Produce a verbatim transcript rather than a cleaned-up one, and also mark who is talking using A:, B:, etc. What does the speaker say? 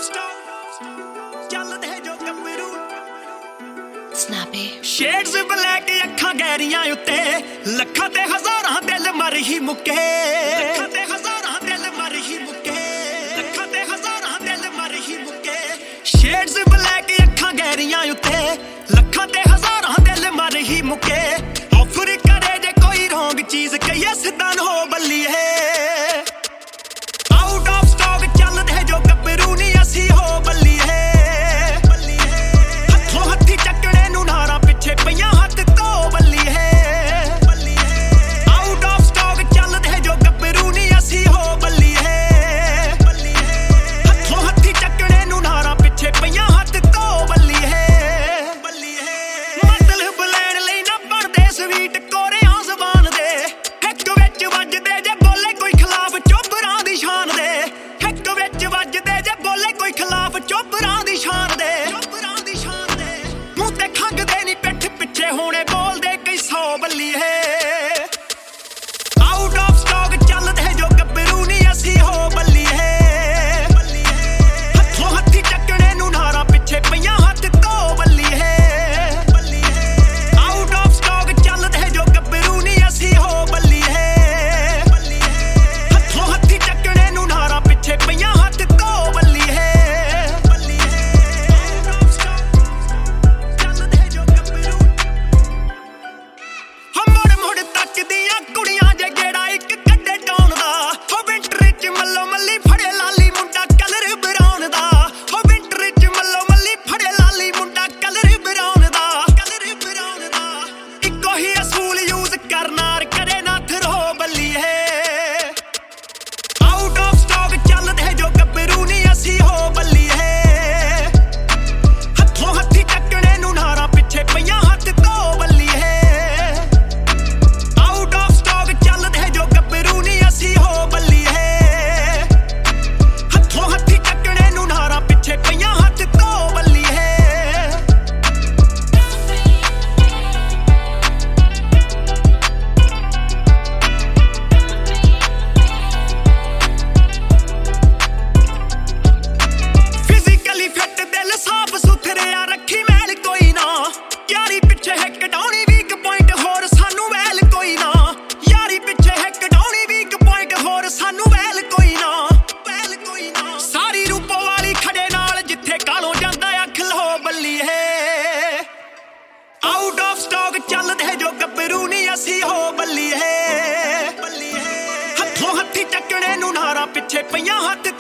A: shades black अखां गहरियां उत्ते लखां ते हजारां दिल मर ही मुके लखां ते हजारां दिल मर ही मुके लखां ते हजारां दिल मर ही मुके शेड्स ब्लैक अखां गहरियां उत्ते लखां ते हजारां दिल मर ही मुके ऑफर करे जे कोई रॉन्ग चीज कहिए सिद्धां हो बल्ली है आउट ऑफ स्टॉक चलदे जो गब्बरू नी असी हो बल्ली है पईयां हथ तो बल्ली है आउट ऑफ स्टॉक चलदे जो गब्बरू नी असी हो बल्ली है हथों हथी चकने नू नारा पिछे पईयां हथ तो बल्ली है मतलब लैण लई ना बनदे स्वीट कोरियां ज़बान दे हिक विच वजदे जे बोले कोई खिलाफ चोबरां दी शान दे हिक विच वजदे जे बोले कोई खिलाफ चोबरां दी शान दे मुंह ते खंगदे नी पिठ पिछे होने बोलदे कई सौ बल्ली है आउट ऑफ स्टॉक चलदे जो गब्बरू नी असी हो बल्ली है हथों हथी चकने नू नारा पिछे पईयां हथ तो बल्ली है आउट ऑफ स्टॉक चलदे जो गब्बरू नी असी हो बल्ली है हथों हथी चकने नू नारा पिछे पईयां हथ तो बल्ली है ਦੀਆਂ ਕੁੜੀਆਂ ਜੇ ਗੇੜਾ ਇੱਕ ਕੱਢੇ ਟਾਉਣ ਦਾ ਹੋ ਵਿੰਟਰ ਚ ਮੱਲੋ ਮੱਲੀ ਫੜੇ ਲਾਲੀ ਮੁੰਡਾ ਕਲਰ ਬਰਾਉਨ ਦਾ ਹੋ ਵਿੰਟਰ ਚ ਮੱਲੋ ਮੱਲੀ ਫੜੇ ਲਾਲੀ ਮੁੰਡਾ ਕਲਰ ਬਰਾਉਨ ਦਾ ਕਲਰ ਬਰਾਉਨ ਦਾ ਇੱਕੋ ਹੀ ਅਸੂਲ ਯੂਜ਼ ਕਰਨਾਰ ਕਰੇ ਨਾ ਥਰੋ ਬੱਲੀ ਹੈ ਆਊਟ ਆਫ ਸਟਾਕ ਚੱਲਦੇ ਜੋ ਗੱਭਰੂ ਨੀ ਅਸੀਂ ਹੋ ਬੱਲੀ ਹੈ ਹੱਥੋਂ ਹੱਥੀ ਚੱਕਣੇ ਨੂੰ ਨਾਰਾ ਪਿੱਛੇ ਪਈਆਂ ਹੱਥ ਤੋਂ ਬੱਲੀ ਹੈ हो बल्ली है हथों हथी चकने नू नारा पिछे पईयां हथ तो बल्ली है फिजिकली फिट दिल साफ सुथरिया रखी मैल कोई ना यारी पिछे है कडाउनी वीक पॉइंट होर सानू वैल कोई ना यारी पिछे है कडाउनी वीक ਹੋਰ ਸਾਨੂੰ ਵੈਲ ਕੋਈ ਨਾ ਵੈਲ ਕੋਈ ਨਾ ਸਾਰੀ ਰੂਪੋ ਵਾਲੀ ਖੜੇ ਨਾਲ ਜਿੱਥੇ ਕਾਲੋਂ ਜਾਂਦਾ ਅੱਖ ਲੋ ਬੱਲੀ ਹੈ ਆਊਟ ਆਫ ਸਟਾਕ ਚੱਲਦੇ ਜੋ ਗੱਭਰੂ ਨੀ ਅਸੀਂ ਹੋ ਬੱਲੀ ਹੈ ਹੱਥੋਂ ਹੱਥੀ ਚੱਕਣੇ ਨੂੰ ਨਾਰਾ ਪਿੱਛੇ ਪਈਆਂ ਹੱਥ